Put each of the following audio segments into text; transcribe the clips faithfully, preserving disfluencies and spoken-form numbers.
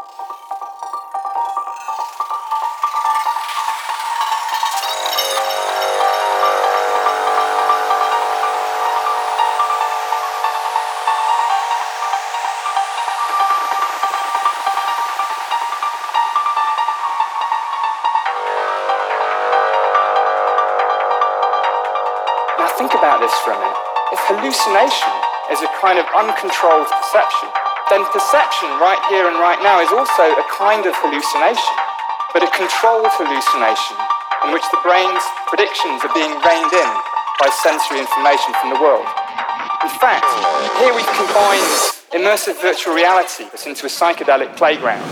Now think about this for a minute. If hallucination is a kind of uncontrolled perception, then perception right here and right now is also a kind of hallucination, but a controlled hallucination in which the brain's predictions are being reined in by sensory information from the world. In fact, here we've combined immersive virtual reality into a psychedelic playground.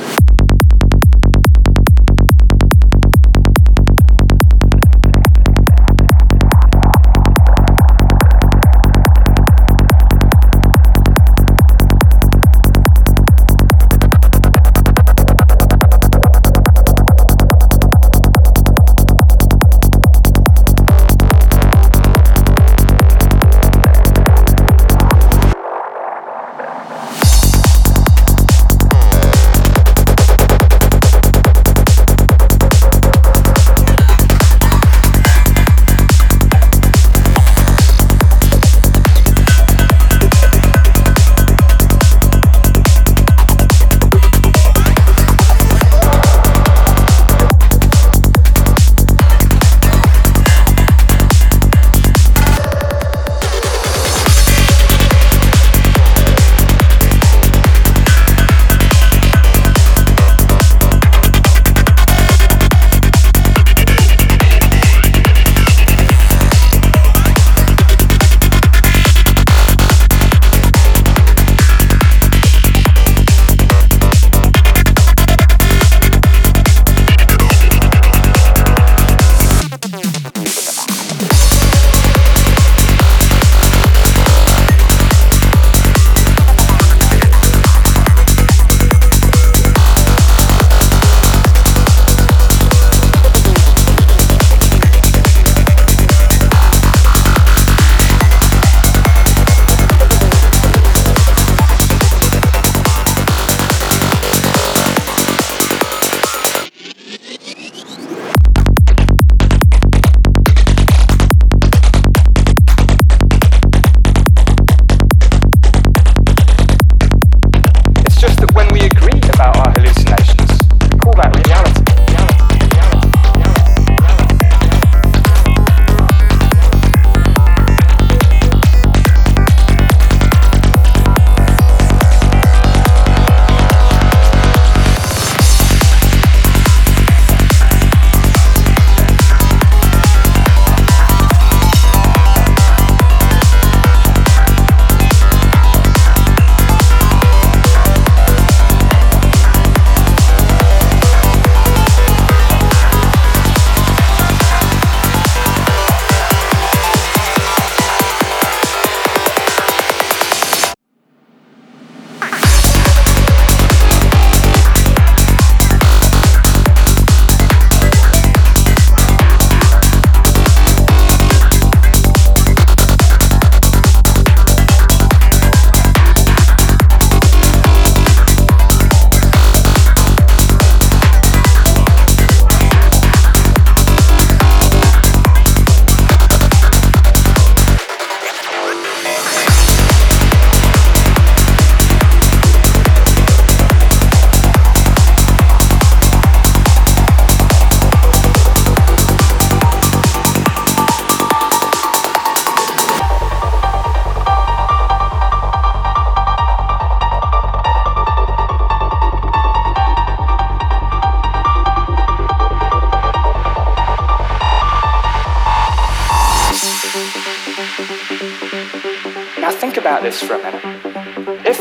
Now think about this for a minute. If,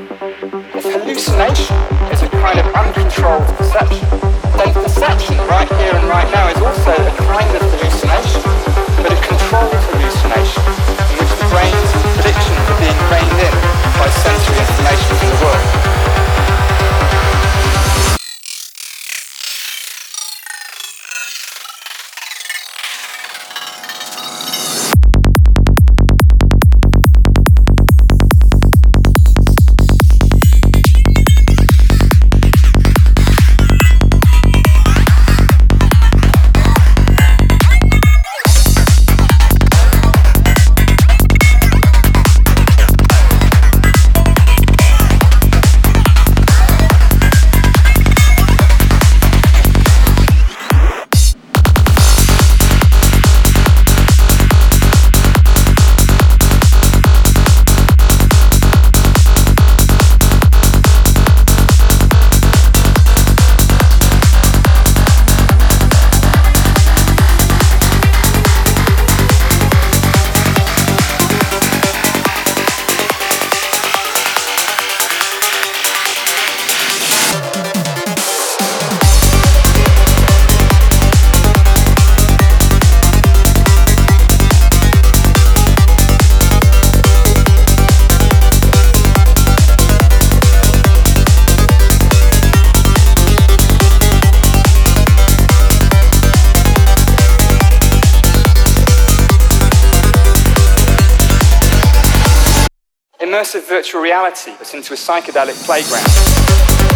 if hallucination is a kind of uncontrolled perception, then perception right here and right now is also a kind of hallucination, but a controlled hallucination in which the brain's predictions are being reined in by sensory information from the world. immersive virtual reality, but into a psychedelic playground.